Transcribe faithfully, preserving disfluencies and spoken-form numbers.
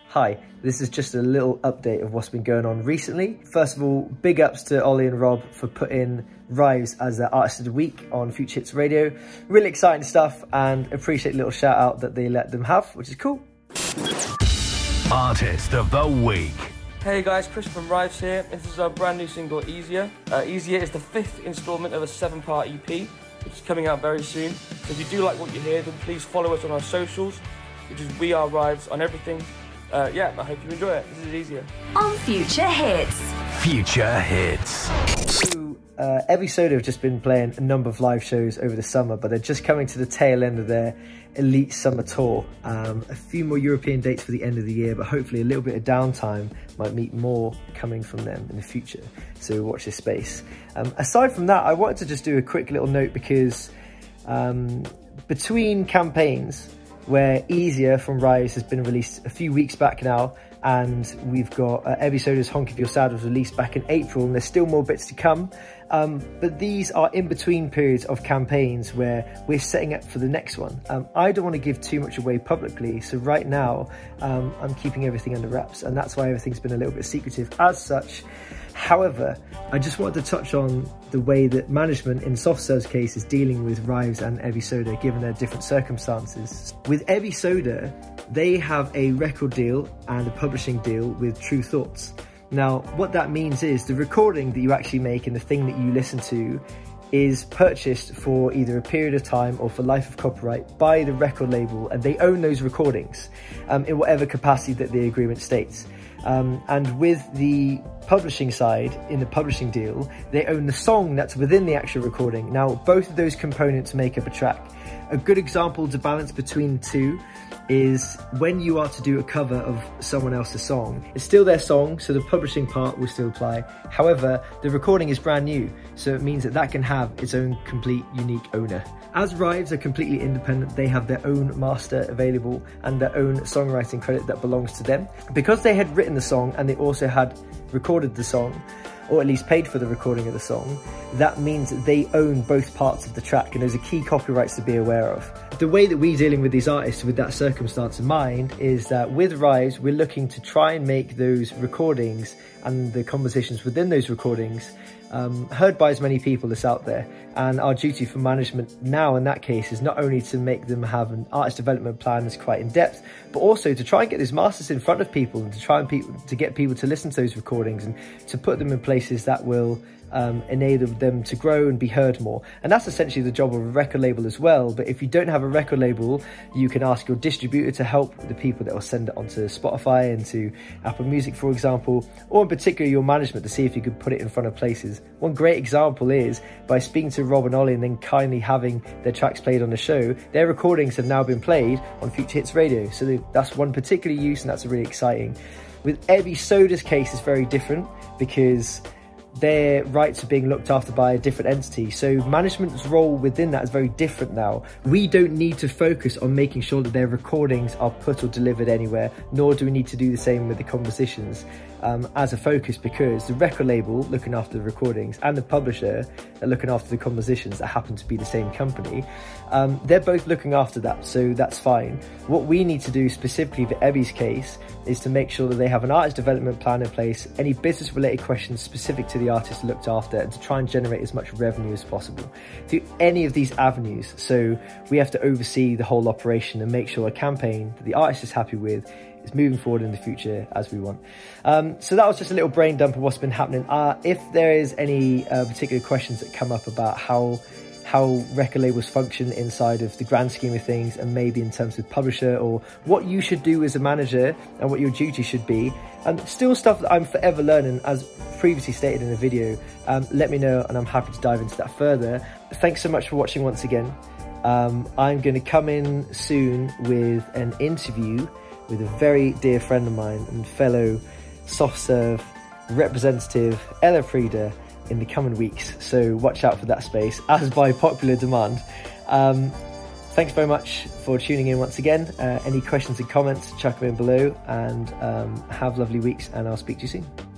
Hi, this is just a little update of what's been going on recently. First of all, big ups to Ollie and Rob for putting Rives as their Artist of the Week on Future Hits Radio. Really exciting stuff, and appreciate the little shout out that they let them have, which is cool. Artist of the Week. Hey guys, Chris from Rives here. This is our brand new single, Easier. Uh, Easier is the fifth instalment of a seven part E P, which is coming out very soon. So if you do like what you hear, then please follow us on our socials, which is We Are Rives on everything. Uh, yeah, I hope you enjoy it. This is Easier. On Future Hits. Future Hits. Uh, Ebisoda have just been playing a number of live shows over the summer, but they're just coming to the tail end of their elite summer tour. Um, a few more European dates for the end of the year, but hopefully a little bit of downtime might meet more coming from them in the future. So watch this space. Um, aside from that, I wanted to just do a quick little note because um, between campaigns, where Easier from Rives has been released a few weeks back now, and we've got uh, Ebisoda's Honk If You're Sad was released back in April, and there's still more bits to come. Um, but these are in between periods of campaigns where we're setting up for the next one. Um, I don't want to give too much away publicly, so right now um, I'm keeping everything under wraps, and that's why everything's been a little bit secretive as such. However, I just wanted to touch on the way that management in Soft Serve's case is dealing with Rives and Ebisoda, given their different circumstances. With Ebisoda, they have a record deal and a publishing deal with Tru Thoughts. Now, what that means is the recording that you actually make and the thing that you listen to is purchased for either a period of time or for life of copyright by the record label, and they own those recordings um, in whatever capacity that the agreement states. Um, and with the publishing side, in the publishing deal, they own the song that's within the actual recording. Now, both of those components make up a track. A good example to balance between the two is when you are to do a cover of someone else's song. It's still their song, so the publishing part will still apply. However, the recording is brand new, so it means that that can have its own complete unique owner. As Rives are completely independent, they have their own master available and their own songwriting credit that belongs to them. Because they had written the song and they also had recorded the song, or at least paid for the recording of the song, that means that they own both parts of the track, and those are key copyrights to be aware of. The way that we're dealing with these artists with that circumstance in mind is that with Rives, we're looking to try and make those recordings and the compositions within those recordings um, heard by as many people as out there. And our duty for management now in that case is not only to make them have an artist development plan that's quite in depth, but also to try and get those masters in front of people and to try and pe to get people to listen to those recordings and to put them in places that will Um, enable them to grow and be heard more. And that's essentially the job of a record label as well. But if you don't have a record label, you can ask your distributor to help the people that will send it onto Spotify and to Apple Music, for example, or in particular your management, to see if you could put it in front of places. One great example is by speaking to Rob and Ollie and then kindly having their tracks played on the show, their recordings have now been played on Future Hits Radio. So that's one particular use, and that's really exciting. With Ebisoda's case, it's very different because their rights are being looked after by a different entity, so management's role within that is very different now. We don't need to focus on making sure that their recordings are put or delivered anywhere, nor do we need to do the same with the compositions um, as a focus, because the record label looking after the recordings and the publisher that looking after the compositions that happen to be the same company, um, they're both looking after that, so that's fine. What we need to do specifically for Ebi's case is to make sure that they have an artist development plan in place, any business related questions specific to the artist looked after, and to try and generate as much revenue as possible through any of these avenues. So we have to oversee the whole operation and make sure a campaign that the artist is happy with is moving forward in the future as we want. Um, so that was just a little brain dump of what's been happening. Uh, if there is any uh, particular questions that come up about how how record labels function inside of the grand scheme of things, and maybe in terms of publisher, or what you should do as a manager and what your duty should be, and um, still stuff that I'm forever learning, as previously stated in the video, um, let me know and I'm happy to dive into that further. Thanks so much for watching once again. Um, I'm going to come in soon with an interview with a very dear friend of mine and fellow Soft Serve representative, Ella Frida, in the coming weeks, so watch out for that space, as by popular demand. Um, thanks very much for tuning in once again. Uh, any questions and comments, chuck them in below, and um, have lovely weeks, and I'll speak to you soon.